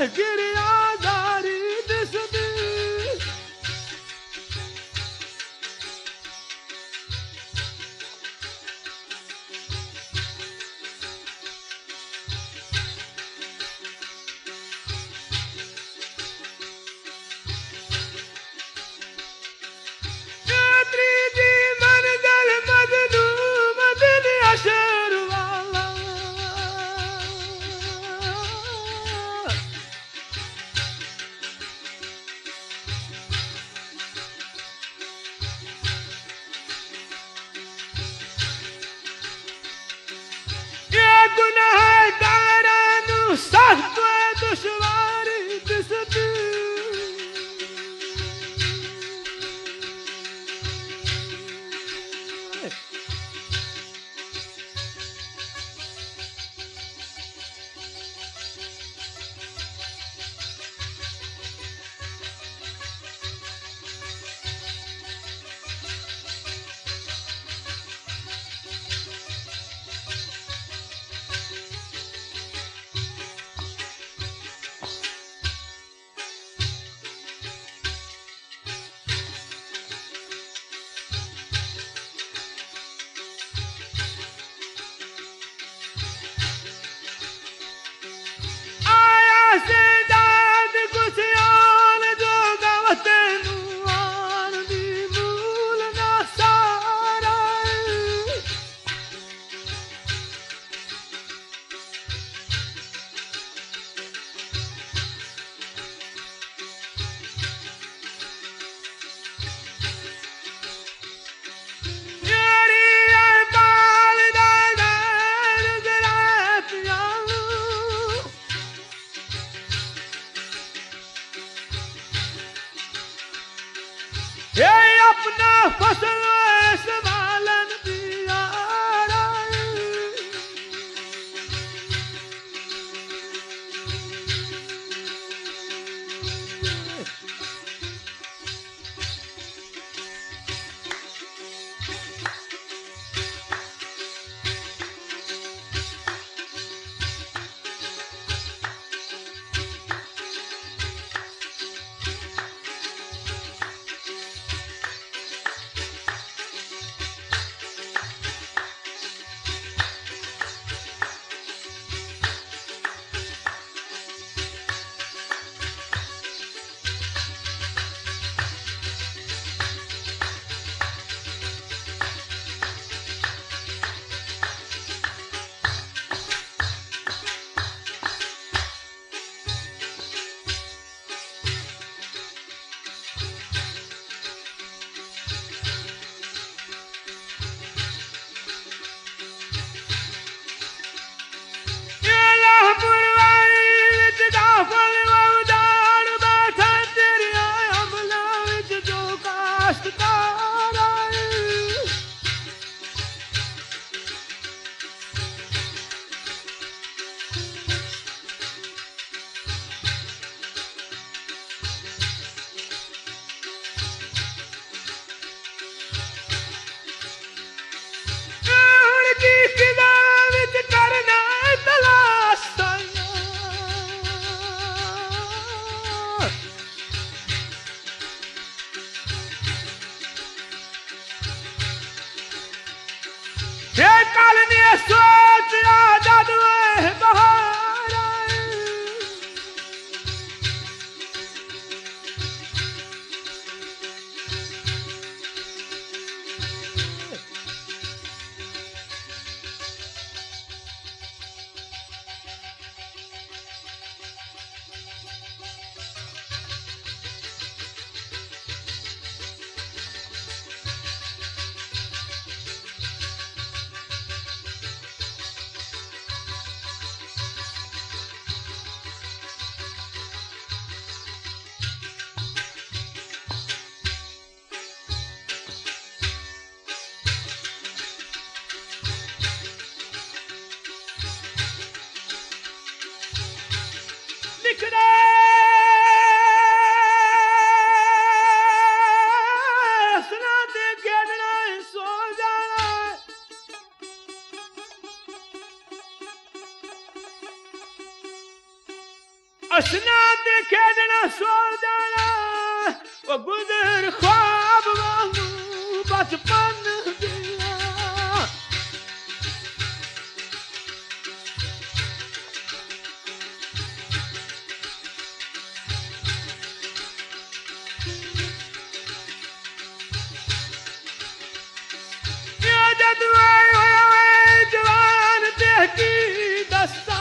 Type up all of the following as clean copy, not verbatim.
गिरियादारी दिसदी त्रीजी मंजिल मजनू मदनी अशर वाला ये गुनहगारानू सख्त दुश्वारी दिसदी ये अपना फसल संभालन दिया सोच आजाद बहार असना देखे जना सो जाना वो गुजर ख्वाब वांगू बचपन दिया ये जदवाई होए जवान देखी दस्ता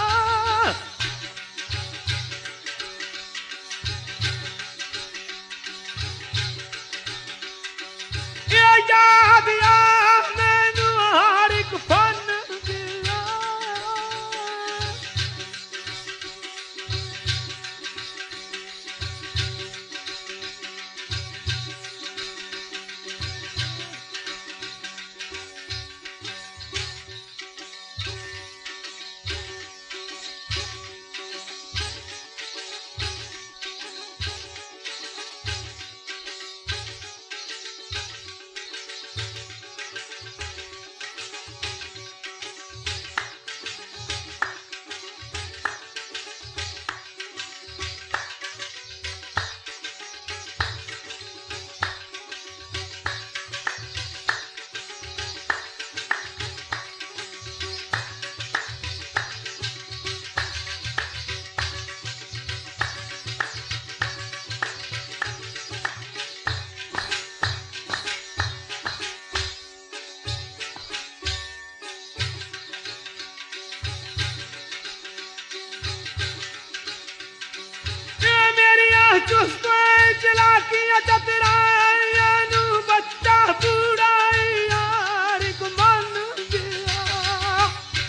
याद याद मैनू हर एक फन दिया चुस्त चलाकियां चतुराइयां नू बच्चा बूढ़ा यार को मन गया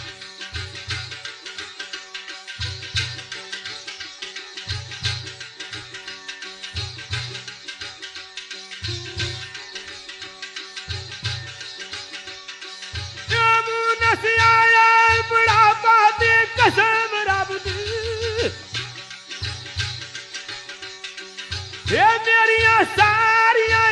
जब नसिया बुढ़ापा दे कसम रब दी ये मेरिया सारिया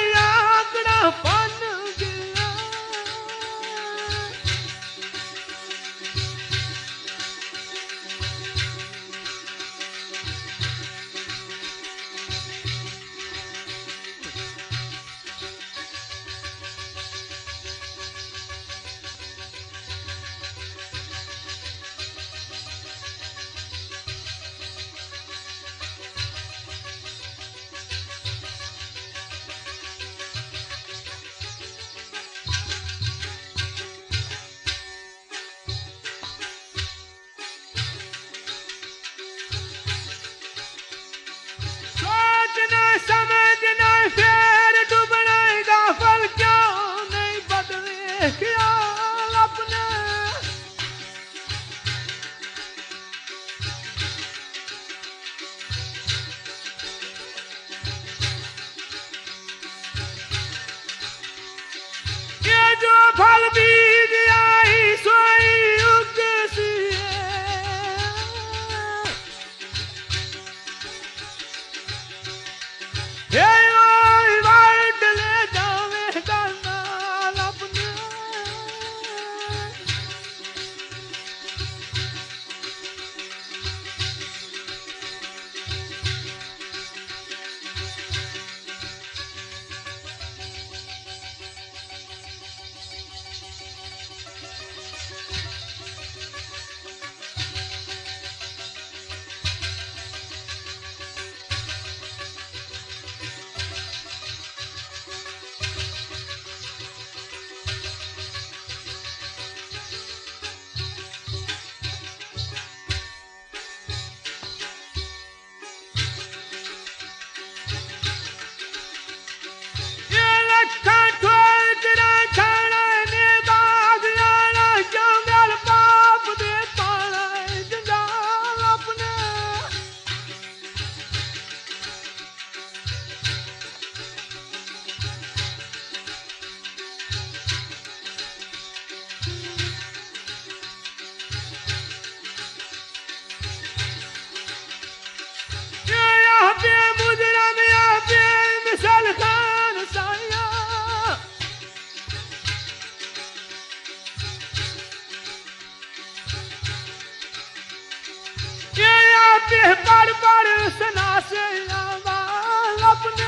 ते पढ़ पढ़ सना से आवा अपने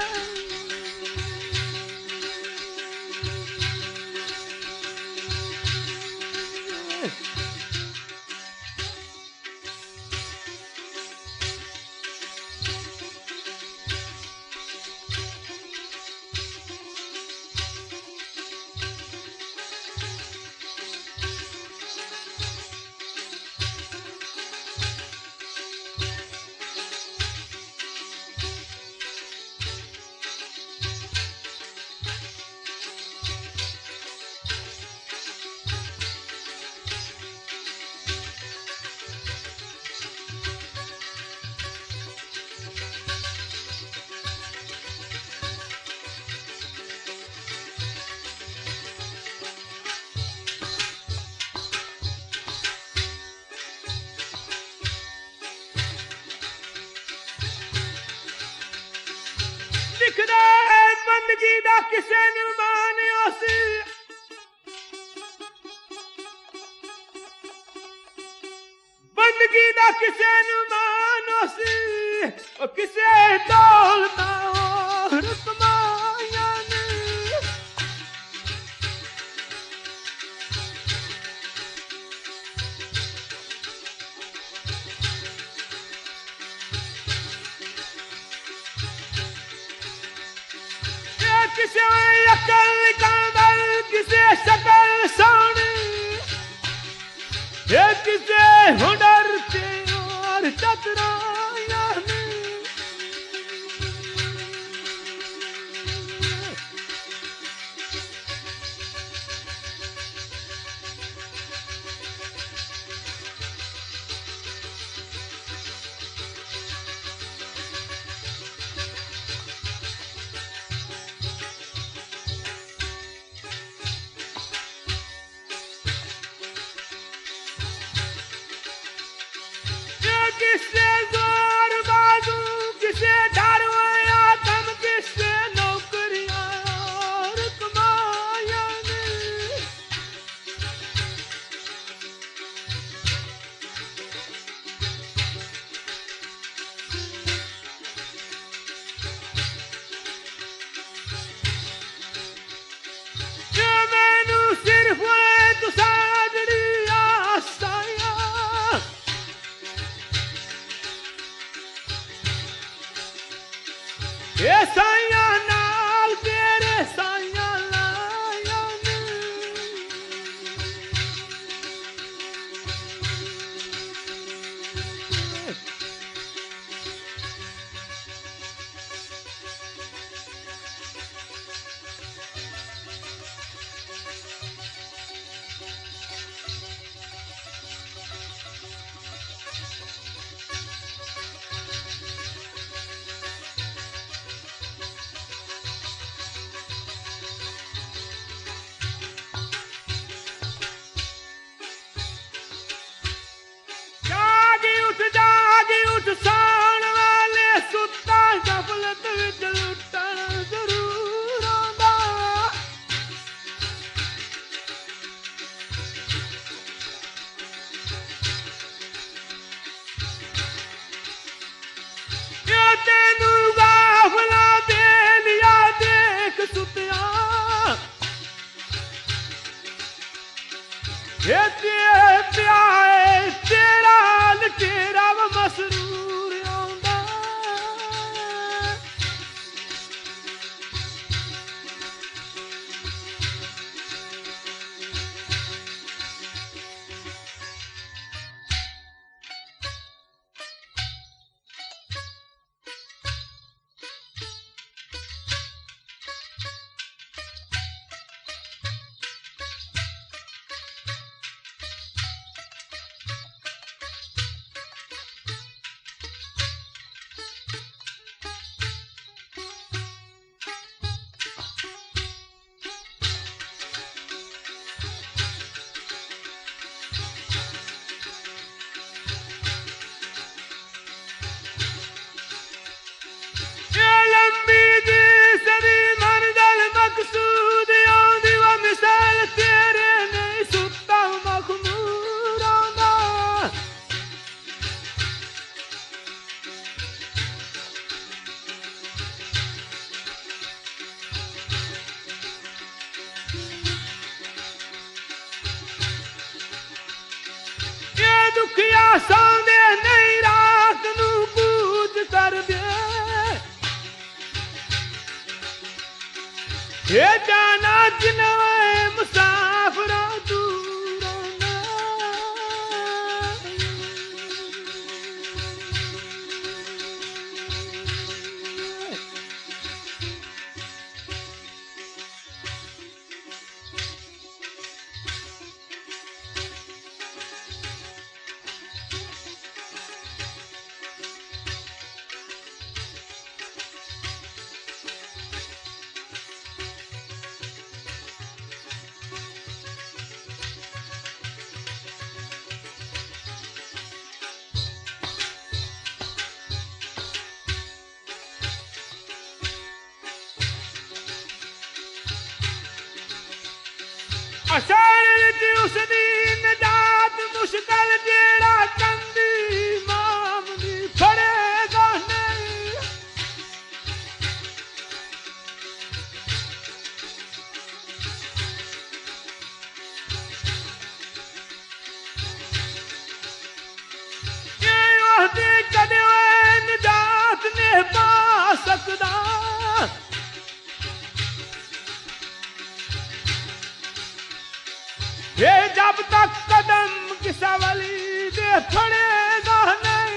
दिखदा है बंदगी दा किसे नु मानियो सी बंदगी दा किसे नु मानो सी ओ किसे दौलता और कमाया ने किसे अकल कांदल किसे शकल सोनी ये किसे हुनर के और चतुराया किसे जोर बाजू किसे ढारवाया दम किसे नौकरियां और कमाया ने जो मैनू सिर्फ तू साजड़ी आसाया ये साया नाल तेरे साया लाया जागी उठ साण वाले सुता गफलत विच लुटण जरूर आंदा ये तेनू गाफला दे लिया देख सुतिया ये प्याए तेरा लटेरा मसरूर आंदा दुखिया सौंदे नहीं रात नू कूच कर दे ये जाना जिनवे मुसाफरा दूराना असल उस दिन जात मुश्किल जेड़ा चंदी मामली फड़ेगा नहीं ये वहदे कदे निजात ने पा सकदा ये जब तक कदम किसा वली दे फड़ेगा नहीं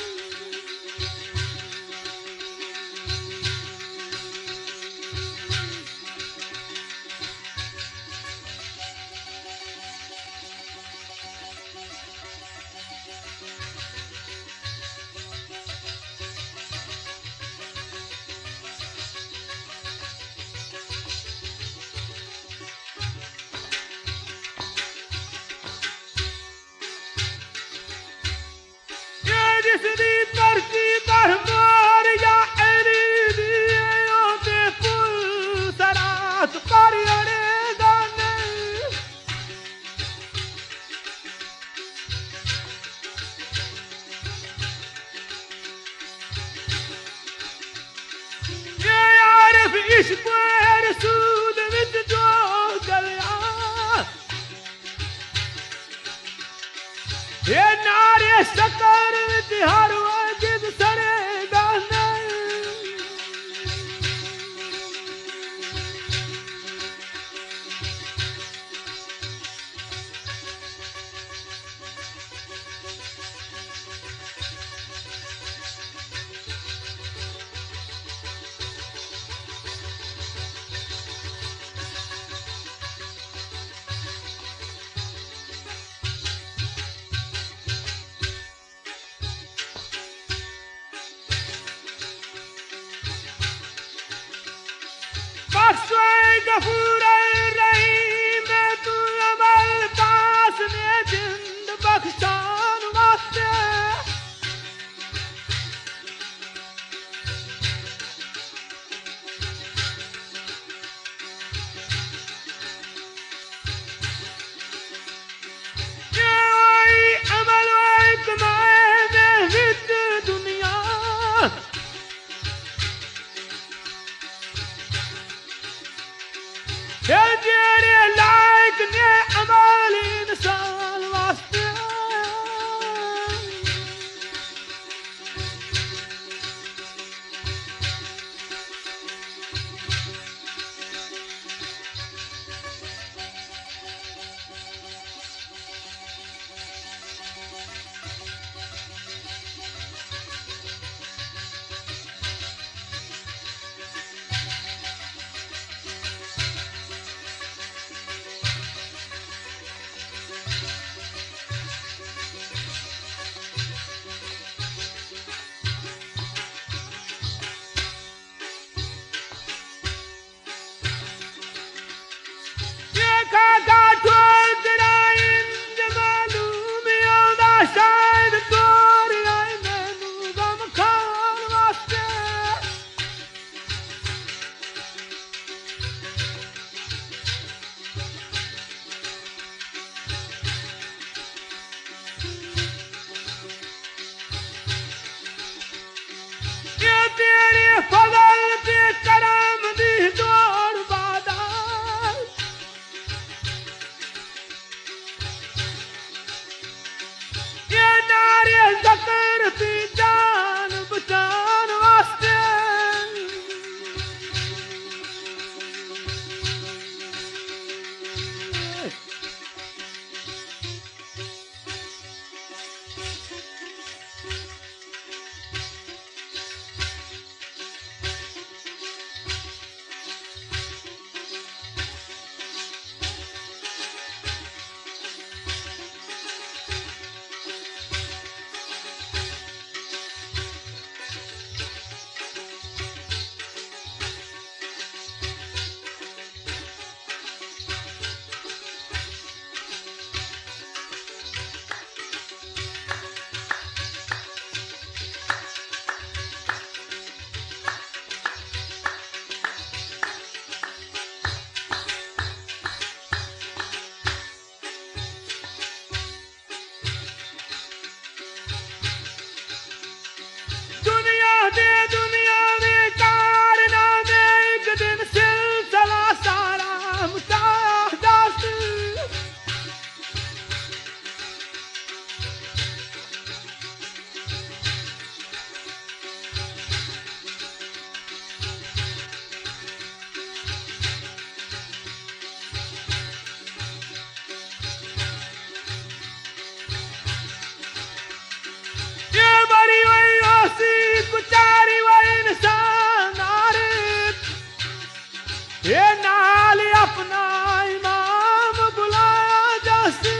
जिसदी धरती पर मोर या एरी दियो ते पुल सरात पर अड़ेगा नहीं ये आरिफ इश्क रसूल विच जो गलिया ये नारे शकर विच हर वजिद सड़ेगा नहीं गफूर रहीम तू अमल पास ने जिंद बख्शान वास्ते अमल कमाए में विच दुनिया जेरे लायक ने अमल इंसान वास्ते कुदरती जान बचान वास्ते दुनिया में कारनामे एक दिन सिलसिला सारा मुटाया दास ये बड़ी वही ओसी कुचारी वही इंसान ये नाल अपना इमाम बुलाया जैसे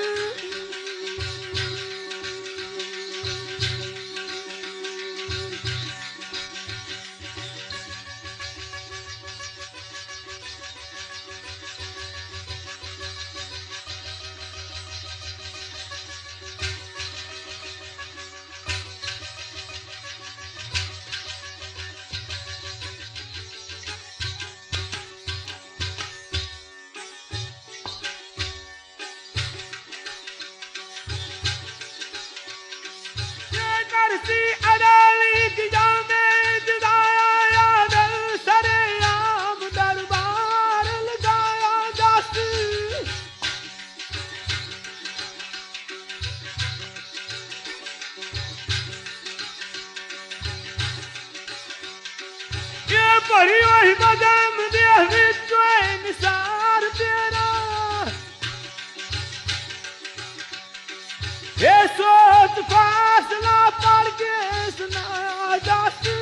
करसी अदाली की जामे जुदाया याद सरे आम दरबार लगाया दस ये पढ़ी वही मदम दे विश्व निसार तेरा ये सोच फासला पड़ के सुनाया जाती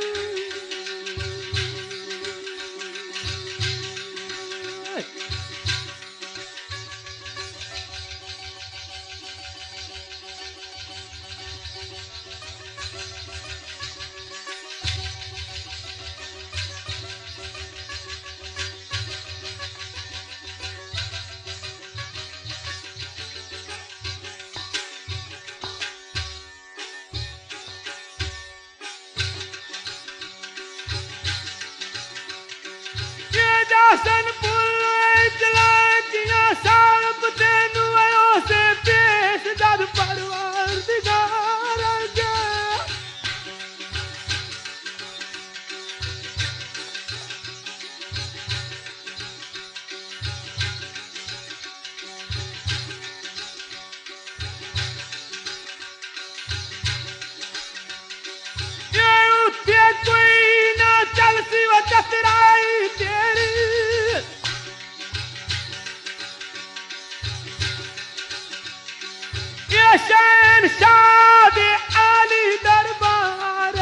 दासन पुल चला किया साल तेनू आयो से पेश दर परवार दिगार गया ये उठे कोई ना चल सी वो चतराई तेरी शहनशाह दे आली दरबार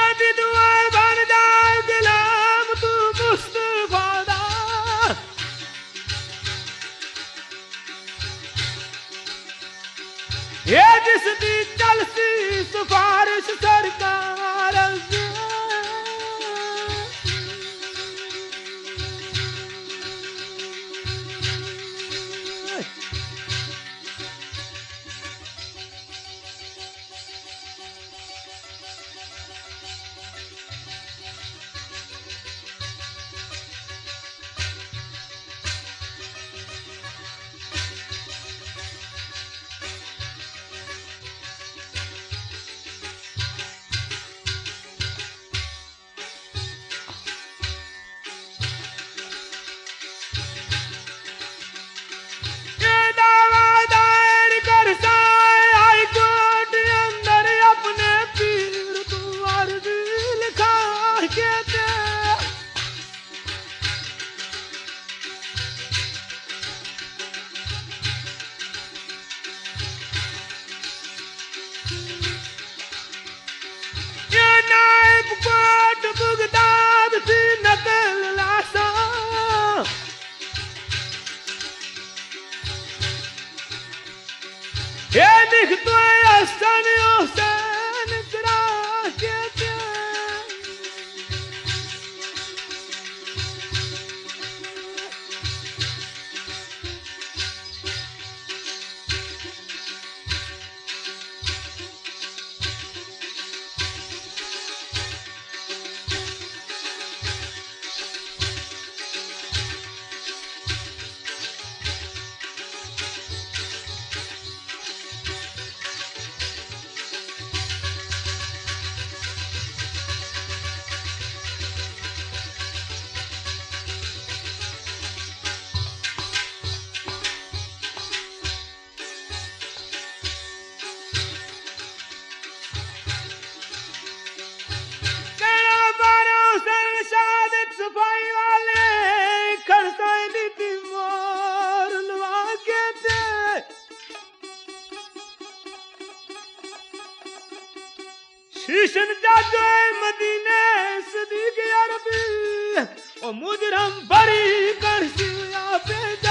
दी दुआएं बन जाए गुलाम तू मुस्तफा दा ये जिस दी चलसी सिफारिश सरकार अगे शीशन जाजो मदीने सदीक अरबी ओ मुजरम बरी कर सिया पे